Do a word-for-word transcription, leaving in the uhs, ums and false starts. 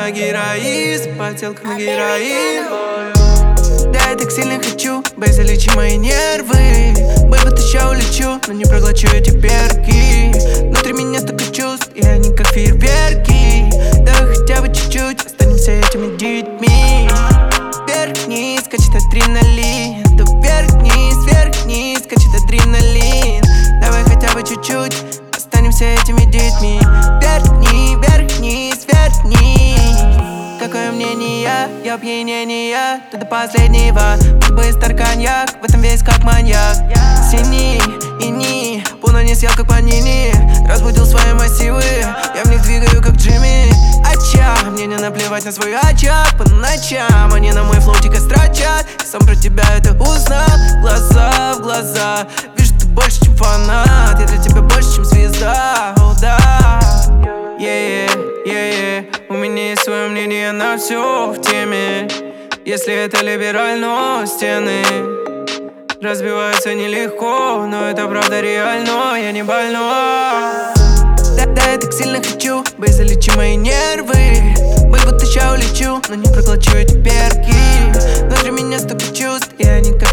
на героин, потелка на героин. Да, я так сильно хочу, бэй, залечи мои нервы. Бэй, вот еще улечу, но не проглочу эти перки. Внутри меня столько чувств, и они как фейерверки. Давай хотя бы чуть-чуть останемся этими детьми. Вверх-вниз, качает адреналин. Да вверх-вниз, вверх-вниз, качает адреналин. Давай хотя бы чуть-чуть останемся этими детьми. Вверх-вниз, вверх-вниз, вверх-вниз. Какое мнение, я опьянение, ты до последнего. Быстро коньяк, в этом весь как маньяк. Синий, ини, пуна не съел как панини. Разбудил свои массивы, я в них двигаю как Джимми. Ача, мне не наплевать на свой очаг по ночам. Они на мой флоу дико строчат, я сам про тебя это узнал. Глаза в глаза, вижу, ты больше, чем фанат. Я для тебя больше, чем звезда, о да. Yeah, yeah, yeah. У меня есть свое мнение на все в теме. Если это либерально, стены разбиваются нелегко, но это правда реально, я не больной. Да, да, я так сильно хочу, бэй, залечи мои нервы. Бэй, вот еще улечу, но не проглочу эти перки. Внутри меня столько чувств, и они как